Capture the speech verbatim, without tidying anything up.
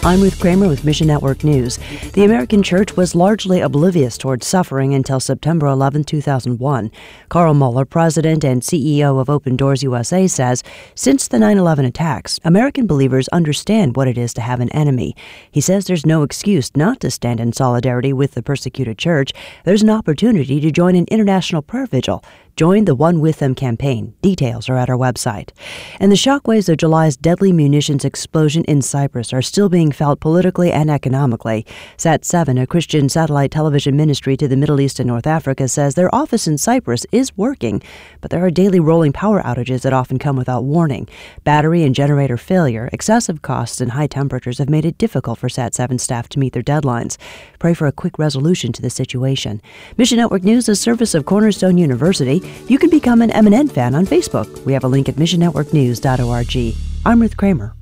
I'm Ruth Kramer with Mission Network News. The American church was largely oblivious toward suffering until September eleventh, two thousand one. Carl Moeller, president and C E O of Open Doors U S A, says, since the nine eleven attacks, American believers understand what it is to have an enemy. He says there's no excuse not to stand in solidarity with the persecuted church. There's an opportunity to join an international prayer vigil. Join the One With Them campaign. Details are at our website. And the shockwaves of July's deadly munitions explosion in Cyprus are still being felt politically and economically. Sat seven, a Christian satellite television ministry to the Middle East and North Africa, says their office in Cyprus is working, but there are daily rolling power outages that often come without warning. Battery and generator failure, excessive costs, and high temperatures have made it difficult for Sat seven staff to meet their deadlines. Pray for a quick resolution to the situation. Mission Network News, a service of Cornerstone University. You can become an M N N fan on Facebook. We have a link at mission network news dot org. I'm Ruth Kramer.